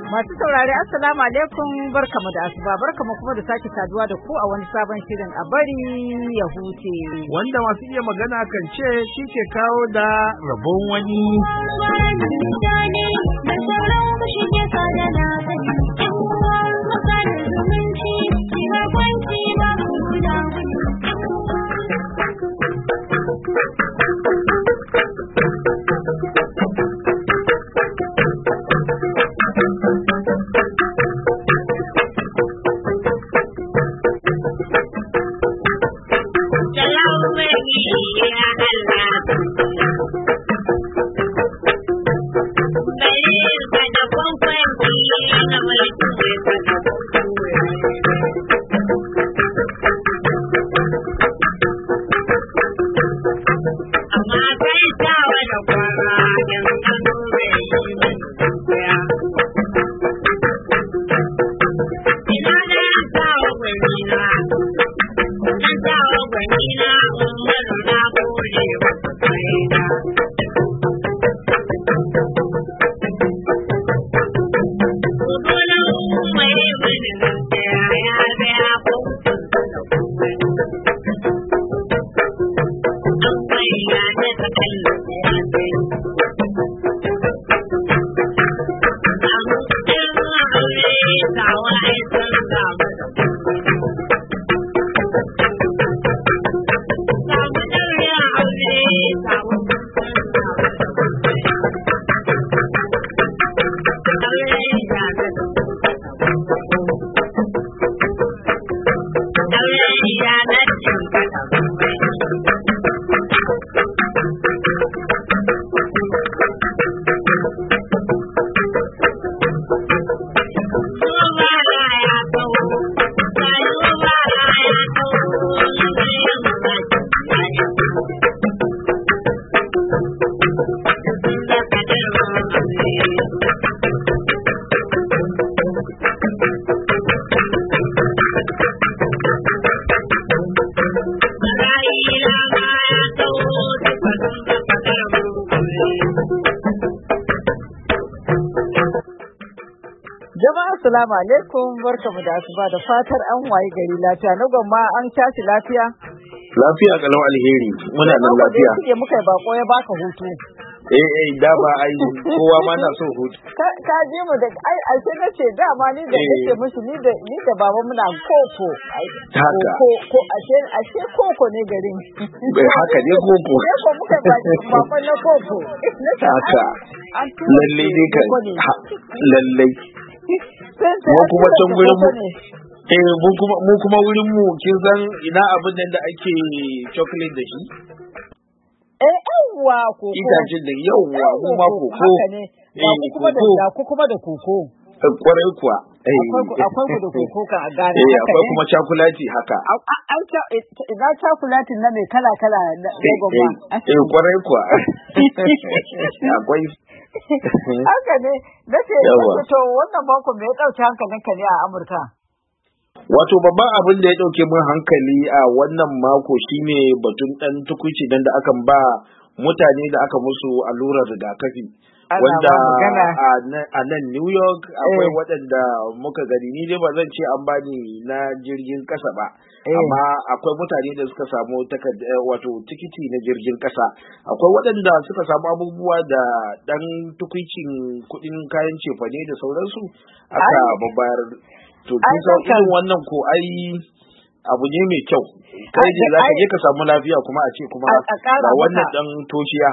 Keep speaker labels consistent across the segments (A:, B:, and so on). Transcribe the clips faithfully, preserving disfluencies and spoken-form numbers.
A: Masu saurari assalamu alaikum barkamu da asuba barkamu kuma da sake saduwa da ku a wani sabon shirin a bari ya huce.
B: Wanda masu iya magana kan ce shi ke kawo da rabon wani.
A: Assalamu alaikum barkamu da asuba da fatar an waye gari lafiya na gwamma an tashi lafiya
B: lafiya kalau alheri muna nan lafiya
A: kike muka bako ya baka hutu
B: eh eh da ba ai kowa ma na so hutu
A: ka ji mu da ai ai sai nace da ma ni da nake mushi ni da ni da baba muna koko
B: haka
A: ko ko ashe ashe koko ne garin
B: haka ne koko
A: ko muka baki baba na koko
B: haka lalle ne ka lalle mu kuma can gurin mu eh mu kuma mu kuma wurin mu kin san ina abin nan da ake chocolate da shi
A: eh yawa koko
B: itacen da yawa mu ma koko
A: haka ne ku kuma da ku kuma da koko
B: kwarai kuwa
A: akwai ku da koko kan a gane
B: eh akwai kuma chocolate haka
A: an ta ina chocolate na mai kala kala na goma
B: eh kwarai kuwa akwai
A: haka ne nace to wannan mako me ya dauki hankalinka ne a Amurka
B: wato babban abin da ya dauke min hankali a wannan mako shine batun dan tukuci dan da akan ba mutane da aka musu allurar rigakafi wanda a nan New York akwai waɗanda muka gani ni dai ba zan ce an bani na jirgin kasa ba amma akwai mutane da suka samu wato tikiti na jirgin kasa akwai waɗanda suka samu abubuwa da ɗan tukwicin kuɗin kayan cefane da sauransu aka babbayar to kin san irin wannan ko ai abu ne mai kyau kai ne za ka je ka samu lafiya kuma a ce kuma ga wannan ɗan toshiya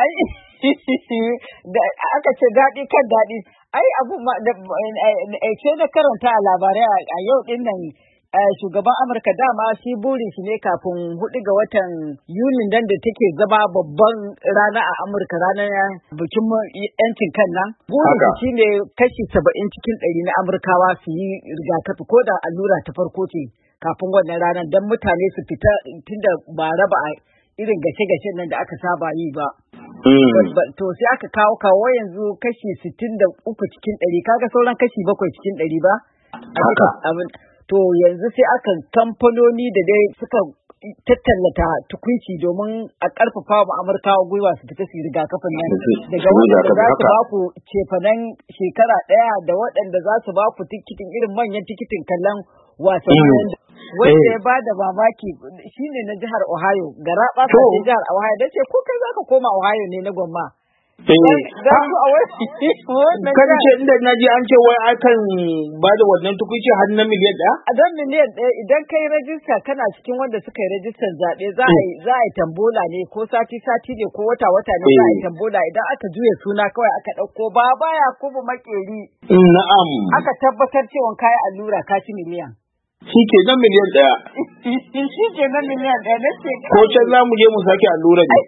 A: da aka ce daɗi kan daɗi ai abu ce na karanta a labarai a yau ɗin nan shugaban Amurka dama shi burin shi ne kafin hudu ga watan Yuli nan da take zama babban rana a Amurka ranar bikin yancin kan nan. Burin shi ne kashi saba'in cikin ɗari na Amurkawa su yi rigakafi ko da allura ta farko ce kafin wannan ranar don mutane su fita tunda ba raba irin gashe-gashen nan da aka saba yi ba. To sai aka kawo kawo yanzu kashi sittin da uku cikin ɗari kaga sauran kashi bakwai cikin ɗari ba. To yanzu sai aka kamfanoni da dai suka tattallata tukunci domin a ƙarfafa wa Amurkawa gwiwa su fita su rigakafin nan daga waɗanda za su ba ku cefanen shekara ɗaya da waɗanda za su ba ku tikitin irin manyan tikitin kallon wasannin wanda ya ba da mamaki shine na jihar Ohio gara ɓata ce jihar Ohio da ce ko kai za ka koma Ohio ne na gwamma.
B: Kan ce inda na ji an ce wai akan ba da wannan tukuici har na miliyan ɗaya?
A: A don miliyan ɗaya idan kai rajista kana cikin wanda suka yi rajistar zaɓe za a yi tambola ne ko sati sati ne ko wata wata ne za a yi tambola idan aka juya suna kawai aka ɗauko ba baya kuma makeri.
B: Na'am.
A: Aka tabbatar cewa kayi allura ka ci miliyan.
B: Shi ke nan miliyan ɗaya.
A: Shi ke nan miliyan ɗaya na ce.
B: Ko can za mu je mu sake allura ne.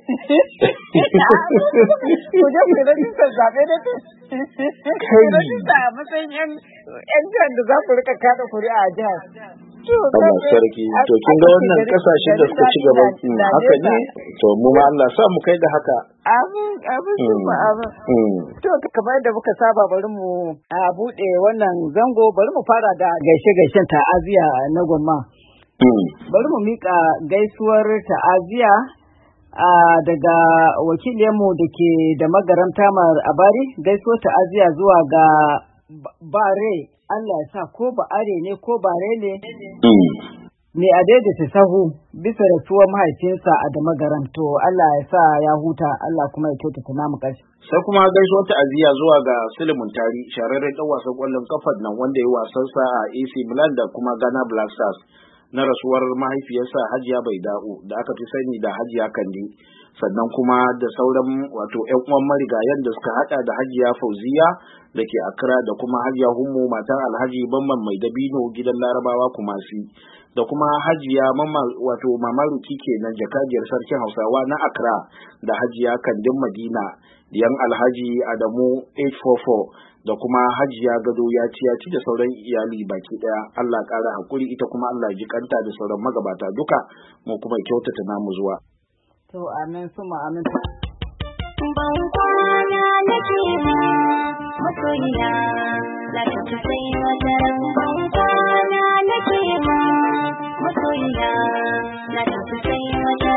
A: Ku je ku rajistar zaɓe da ta. Ku rajista a matsayin ‘yan jihar da za ku rika kada kuri'a a jihar.
B: Allah sarki, to kin ga wannan kasashen da suka ci gaba haka ne, to mu ma Allah sa mu kai da haka.
A: Amin, amin, kuma amin. To kamar yadda muka saba bari mu a buɗe wannan zango bari mu fara da gaishe-gaishen ta'aziya na gwamma. Bari mu miƙa gaisuwar ta'aziya daga wakiliyarmu da ke da magaram Tamar Abari, gaisuwar ta'aziya zuwa ga Bare. Allah ya sa ko ba are ne ko bare ne me a daidaita sahu bisa rasuwar mahaifinsa a da magaranto Allah ya sa ya huta Allah kuma ya kyautata namu ƙarshe.
B: Sai kuma gaisuwar ta'aziyya zuwa ga Suleiman Tari shararren dan wasan ƙwallon kafar nan wanda ya wasansa a A C Milan da kuma Ghana Black Stars na rasuwar mahaifiyarsa Hajiya Baida'u da aka fi sani da Hajiya Kande, sannan kuma da sauran wato ƴan uwan marigayen da suka hada da Hajiya Fauziya da ke Accra da kuma Hajiya Hummu matan Alhaji Bamman Mai Dabino gidan Larabawa Kumasi da kuma Hajiya Mamma wato Mama Ruki kenan jakadiyar sarkin Hausawa na Accra da Hajiya Kandin Madina diyan Alhaji Adamu eight four four da kuma Hajiya Gado ya ci ya ci da sauran iyali baki daya. Allah ƙara hakuri ita kuma Allah ji kanta da sauran magabata duka mu kuma kyautata namu zuwa.
A: To amin suma amin.
C: Ban kwana nake masoyiya za ta fi sai wata ban kwana nake masoyiya za ta fi sai wata.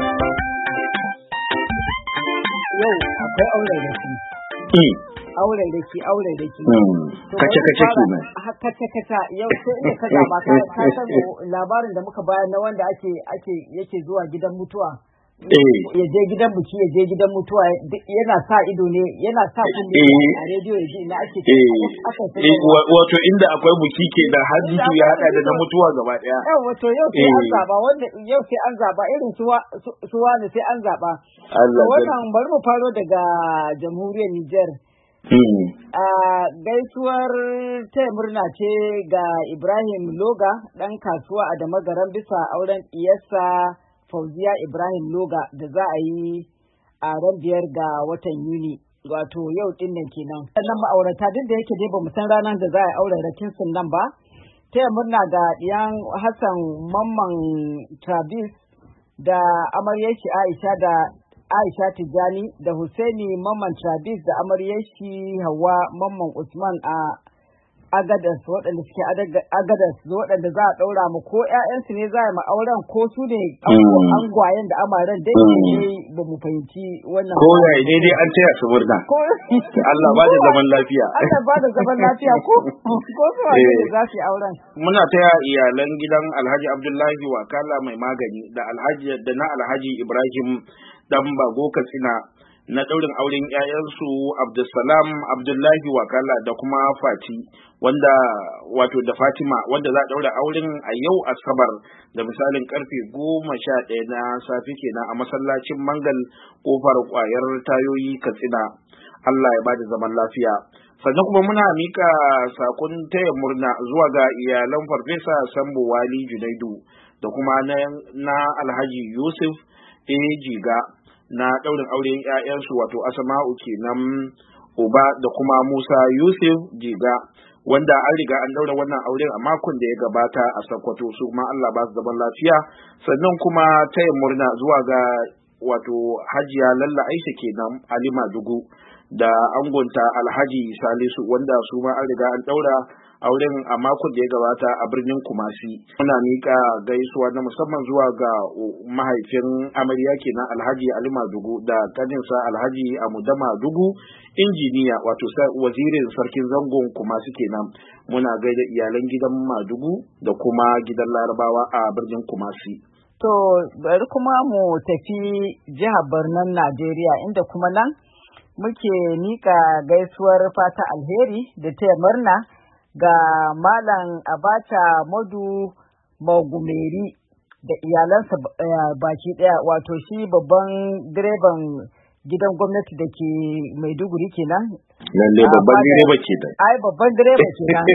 A: Yau akwai aure da shi. Aure da ki aure da ki.
B: Kace kace kenan.
A: Kace kace yau sai inda ka zaba ka san labarin da muka bayar na wanda ake ake yake zuwa gidan mutuwa. Ya je gidan buki ya je gidan mutuwa yana sa ido ne yana sa kunne a rediyo ya ji ina ake
B: wato inda akwai buki ke da hadisu ya hada da na mutuwa gaba daya.
A: Yau wato yau sai an zaba wanda yau sai an zaba irin suwa ne sai an zaba. Wannan bari mu faro daga jamhuriyar Niger. A gaisuwar taya murna ce ga Ibrahim Loga ɗan kasuwa a Damagaran bisa auren iyarsa Fauziya Ibrahim Loga da za a yi a ran biyar ga watan Yuni wato yau din nan kenan. Sannan ma'aurata duk da yake dai ba mu san ranar da za a yi auren rakin sun nan ba. Taya murna ga ɗiyan Hassan Mamman Travis da amaryashi Aisha da Aisha Tijjani da Husaini Mamman Travis da amaryashi Hauwa Mamman Usman a Agadas waɗanda suke Agadas waɗanda za a ɗaura mu ko ƴaƴansu ne za a yi ma'auren ko su ne angwayen da amaren dai ne ba mu fahimci wannan.
B: Ko yayi daidai an taya su murna. Allah ba da zaman lafiya.
A: Allah ba da zaman lafiya ko ko su ne za su yi auren.
B: Muna taya iyalan gidan Alhaji Abdullahi Wakala mai magani da Alhaji da na Alhaji Ibrahim dan Bago Katsina na ɗaurin auren ‘ya'yansu Abdulsalam Abdullahi Wakala da kuma Fati wanda wato da Fatima wanda za a ɗaura auren a yau Asabar da misalin karfe goma sha ɗaya na safe kenan a masallacin Mangal kofar ƙwayar tayoyi Katsina. Allah ya bada zaman lafiya. Sannan kuma muna mika sakon taya murna zuwa ga iyalan Farfesa Sambo Wali Junaidu da kuma na Alhaji Yusuf A. Jiga na ɗaurin auren ‘ya'yansu wato Asma'u kenan Uba da kuma Musa Yusuf Jiga wanda an riga an ɗaura wannan auren a makon da ya gabata a Sokoto su kuma Allah ba su zaman lafiya. Sannan kuma taya murna zuwa ga wato Hajiya Lalla Aisha kenan Halima Dugu da angonta Alhaji Salisu wanda su ma an riga an ɗaura auren a makon da ya gabata a birnin Kumasi. Muna mika gaisuwa na musamman zuwa ga mahaifin amarya kenan Alhaji Ali Madugu da kaninsa Alhaji Amuda Madugu, injiniya wato wazirin sarkin zangon Kumasi kenan. Muna gaida iyalan gidan Madugu da kuma gidan Larabawa a birnin Kumasi.
A: To bari kuma mu tafi jihar Barnan Najeriya, inda kuma nan muke mika gaisuwar fata alheri da taya murna ga Malam Abacha Modu Magumeri da iyalansa baki daya, wato shi babban direban gidan gwamnati da ke Maiduguri kenan.
B: Lalle babban direba ke da.
A: Ai babban direba kenan.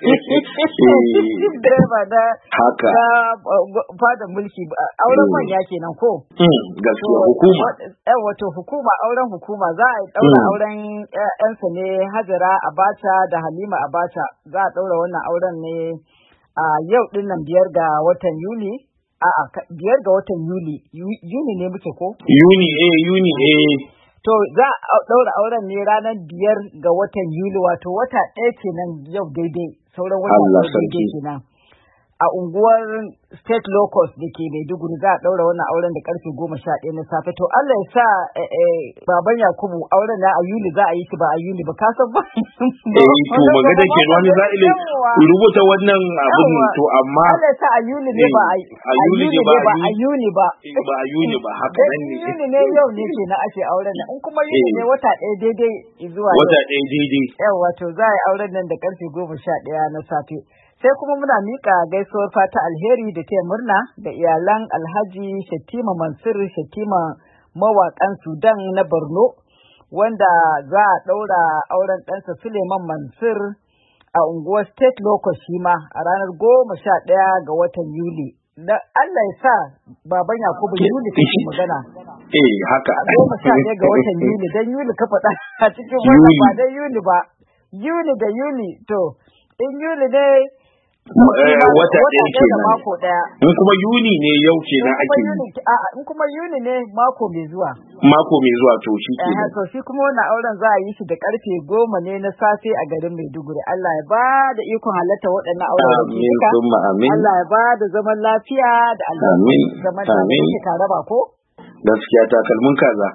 A: Direba da
B: haka
A: fada mulki auren manya kenan ko?
B: Gaskiya hukuma.
A: Eh wato hukuma auren hukuma za a daura auren ƴansa ne Hajara Abacha da Halima Abacha. Za a daura wannan auren ne a yau din nan biyar ga watan Yuli. A'a biyar ga watan Yuli. Yuni ne muke ko?
B: Yuni eh Yuni eh.
A: To za a ɗaura auren ne ranar biyar ga watan Yuli, wato wata ɗaya kenan yau daidai, sauran wata daidai kenan. A unguwar State Locust da ke Maiduguri za a ɗaura wannan auren da karfe goma sha ɗaya na safe. To Allah ya sa baban Yakubu auren na a Yuli za a yi shi ba a Yuli ba, kasan ba.
B: Eh to magana ke wani za ile rubuta wannan abin to amma
A: Allah ya sa a Yuli ne ba a Yuli ne ba a Yuli ba.
B: Ba a Yuli ba haka nan ne.
A: Yuli ne yau ne ke na ake auren nan. In kuma Yuli ne wata ɗaya daidai zuwa yau.
B: Wata ɗaya daidai.
A: Yawa to za a yi auren nan da karfe goma sha ɗaya na safe. Sai kuma muna mika gaisuwar fata alheri da taya murna da iyalan Alhaji Shatima Mansur Shatima mawaƙan Sudan na Borno, wanda za a ɗaura auren ɗansa Suleiman Mansur a unguwar State Locust shi ma a ranar goma sha ɗaya ga watan Yuli. Da Allah ya sa baban Yakubu Yuli kake magana.
B: Eh haka.
A: A goma sha ɗaya ga watan Yuli, dan Yuli ka faɗa a cikin wannan ba dan Yuli ba. Yuli da Yuli to in Yuli ne
B: wata ɗaya kenan.
A: Mako ɗaya.
B: In kuma Yuni ne yau kenan ake yi.
A: In kuma Yuni ne mako mai zuwa.
B: Mako mai zuwa to shi kenan.
A: Eh to shi kuma wannan auren za a yi shi da karfe goma ne na safe a garin Maiduguri. Allah ya ba da ikon halatta waɗannan auren da
B: duka. Amin.
A: Allah ya ba da zaman lafiya da albarka.
B: Amin.
A: Zaman lafiya ka raba ko?
B: Gaskiya takalmin kaza.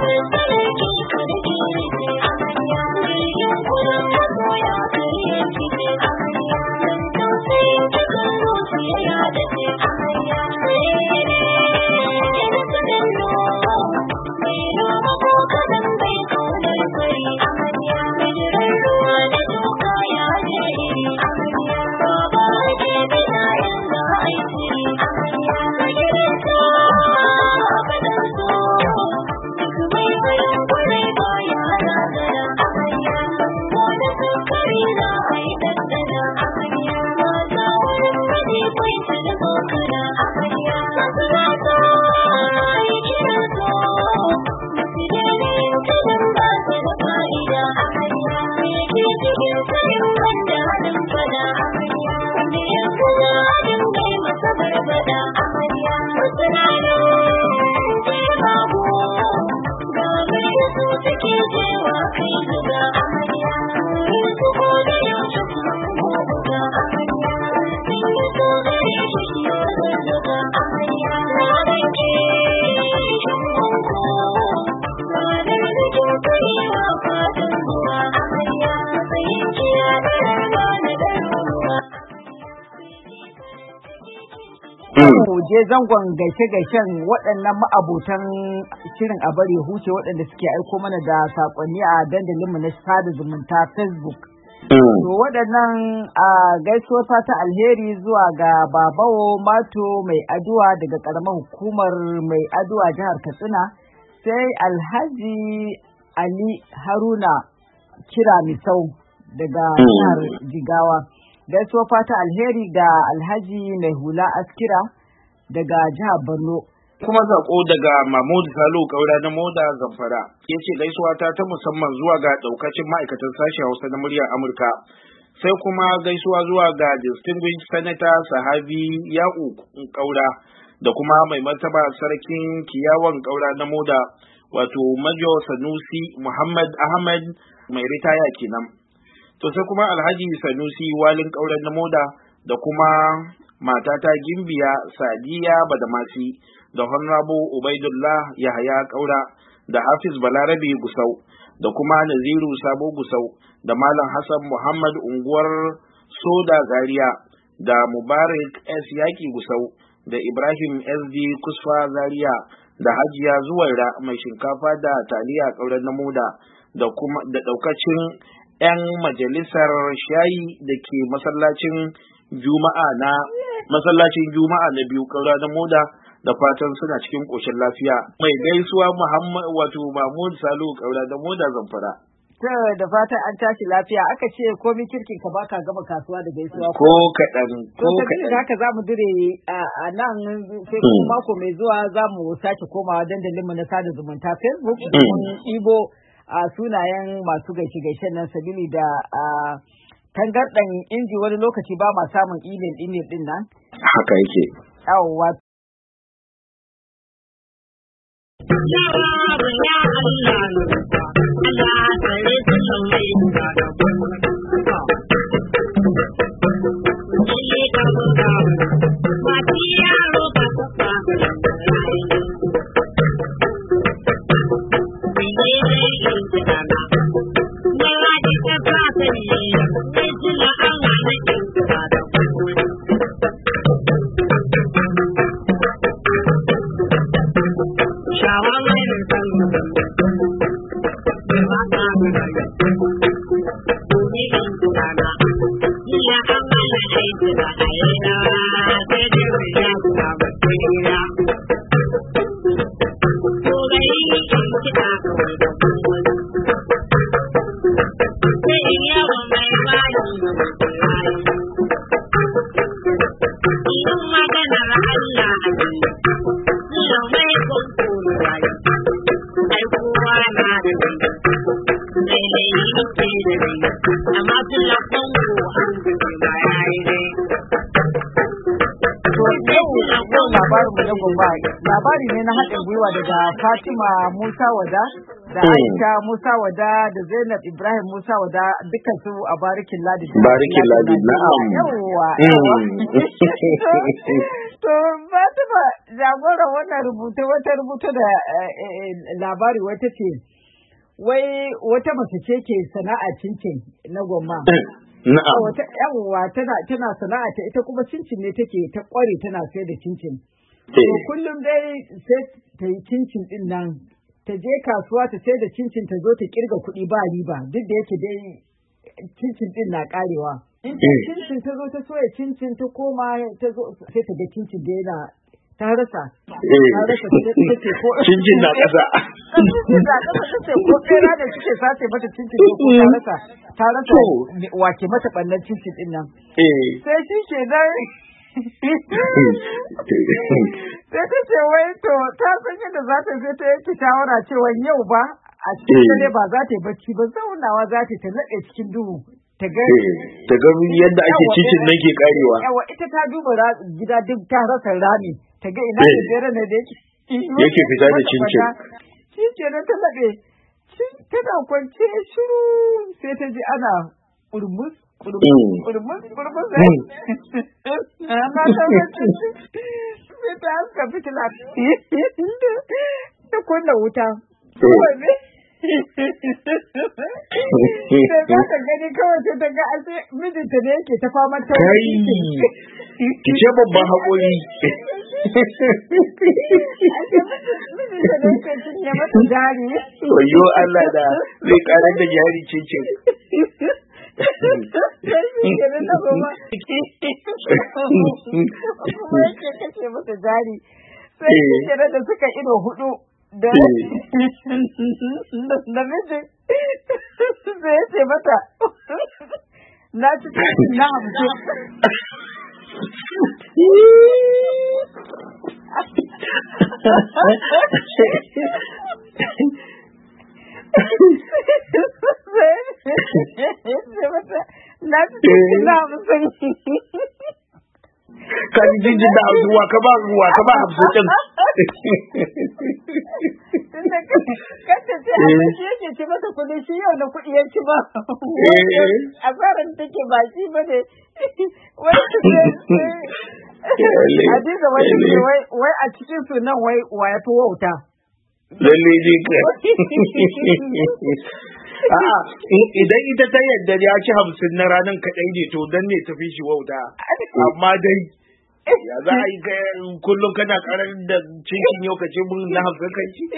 C: Thank you. ke sayin wanda halin fada amarya wanda ya kaza halin kai masa barbada amarya wasu na nan sai babu ga mai da su take jewa kai zuga amarya su ko da yaushe kuma kuma buga amarya sun yi so gare shi shi wani zuga amarya na rage shan gongo fadar da ke karewa fadar zuwa amarya matsayin kiya da rana na daruwa.
A: Mu je zangon gaishe-gaishen waɗannan ma'abotan shirin a bari huce waɗanda suke aiko mana da saƙonni a dandalinmu na sada zumunta Facebook. To waɗannan a gaisuwar fata alheri zuwa ga Babawo Mato mai aduwa daga ƙaramar hukumar mai aduwa jihar Katsina, sai Alhaji Ali Haruna Kira Misau daga jihar Jigawa. Gaisuwar fata alheri ga Alhaji Mai Hula Askira daga jihar Borno.
B: Kuma zaƙo daga Mahmud Salu Kaura na Moda Zamfara ya ce gaisuwa ta ta musamman zuwa ga ɗaukacin ma'aikatan sashen Hausa na muryar Amurka. Sai kuma gaisuwa zuwa ga Distinguished Senator Sahabi Ya'u Kaura da kuma mai martaba sarkin Kiyawan Kaura na Moda wato Majo Sanusi Muhammad Ahmad mai ritaya kenan. To sai kuma Alhaji Sanusi Walin Kaura na Moda da kuma matata Gimbiya Sadiya Badamasi da Honorable Ubaidullah Yahaya Kaura da Hafiz Balarabe Gusau da kuma Naziru Sabo Gusau da Malam Hassan Muhammad Unguwar Soda Zaria da Mubarak S Yaki Gusau da Ibrahim S D Kusfa Zaria da Hajiya Zuwaira mai shinkafa da taliya Kauran na Moda da kuma da daukacin 'yan majalisar shayi da ke masallacin Juma'a na masallacin Juma'a na biyu Kaura na Moda da fatan suna cikin ƙoshin lafiya. Mai gaisuwa Muhammad wato Mahmud Salu Kaura da Moda Zamfara.
A: Ta da fatan an tashi lafiya aka ce komai kirkin ka baka gama kasuwa da gaisuwa
B: ko kaɗan ko
A: kaɗan. Haka za mu dire a nan sai kuma mako mai zuwa za mu sake komawa dandalinmu na sada zumunta Facebook mun ibo a sunayen masu gaishe-gaishen nan sabili da tangarɗan inji wani lokaci ba ma samun email email din nan.
B: Haka yake.
A: Yawwa.
C: Ya Allah ya Allah Allah tsare su san mai da Ile ka buga ba ti yaro ka ba Ile ne in tsana ne wa ji ka ba sai ne ji la Allah ne in tsana Shawan mai san ba ta ba Ni in tsana ya Allah ne in tsana ina sai da ya ba ba ina ko ga yi in kita sai ya wa mai mali in magana Allah yau mai kunkuru rai ai kowa na da dai dai yi ke da dai amma tun kunku an gaji ma yayi dai
A: Yau labarin mu na gomba labari ne na haɗin gwiwa daga Fatima Musa Wada da Aisha Musa Wada da Zainab Ibrahim Musa Wada dukkan su a Barikin Ladi.
B: Barikin Ladi na'am.
A: Yawwa. To Fatima jagora wannan rubutu wata rubutu da labari wata ce wai wata mace ce ke sana'a cincin na gomma.
B: Na'am.
A: Wata yawwa tana tana sana'a ta ita kuma cincin ne take ta kware tana sai da cincin. To kullum dai sai ta yi cincin din nan ta je kasuwa ta sai da cincin ta zo ta kirga kuɗi ba riba duk da yake dai cincin din na karewa. In ta cincin ta zo ta soya cincin ta koma ta zo sai ta ga cincin da yana ta rasa. Ta rasa ta ce ko
B: cincin na ƙasa.
A: Cincin na ƙasa ta ce ko fera da suke sace mata cincin ko ta rasa. Ta rasa wake mata ɓannan cincin din nan. Sai shi ke nan sai ta ce wai to ta san yadda za ta sai ta yanke shawara cewa yau ba a cikin dare ba za ta yi bacci ba zaunawa za ta ta naɗe cikin duhu ta ga
B: ta ga yadda ake cikin nan ke karewa.
A: Yawa ita ta duba gida duk ta rasa rami ta ga ina da jere ne da yake
B: yake fita da cincin.
A: Shi kenan ta laɓe tana kwance shiru sai ta ji ana kurmus kurmus kurmus kurmus sai ta haska fitila ta kunna wuta. Sai za ta gani kawai sai ta ga ase mijinta ne yake ta fama ta
B: kai ki ce babban haƙori.
A: Mijinta ne yake cinye mata jari.
B: Wayo Allah da zai ƙarar da jari cincin.
A: Sai shi ke nan kuma kuma yake kashe mata jari. Sai shi ke nan da suka ido hudu da da mijin sai ya ce mata na ci na hamsin. Na ci na hamsin.
B: Ka ji jinjin da ruwa ka ba ruwa ka ba hamsin din.
A: Kanta ce shi yake ci mata kuɗi shi yau da kuɗi ya ci ba. A tsarin take ba shi ba ne. Hadiza wani ne wai a cikin su nan wai wa ya fi wauta.
B: Lalle ne ka. A'a idan ita ta yadda ya ci hamsin na ranar kaɗai ne to dan ne tafi shi wauta. Amma dai ya za a yi kullum kana karar da cikin yau ka ce mun na hamsin kan ci.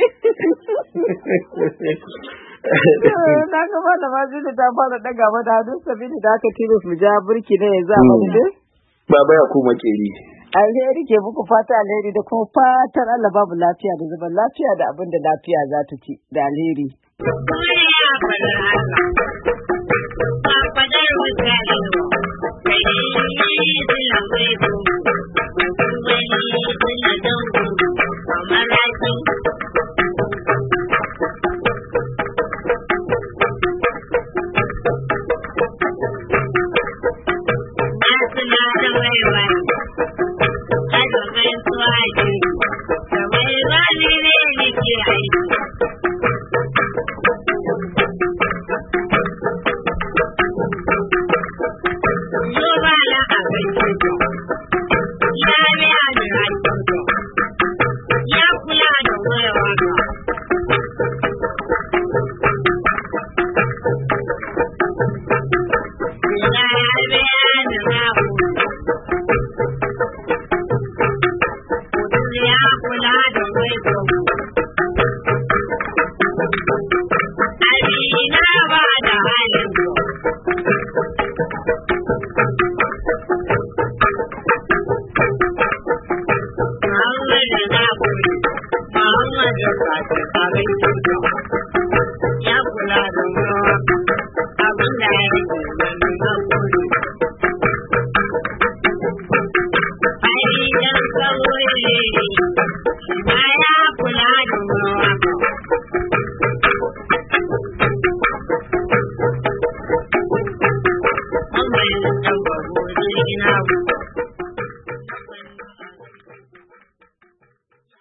A: Na gaba da maji da ta fara daga mata hannun sabini da aka tilas mu ja burki ne yanzu a madadin.
B: Baba ya kuma keri.
A: Alheri ke muku fata alheri da kuma fatan Allah babu lafiya da zaman lafiya da abin da lafiya za ta ci da alheri.
C: Now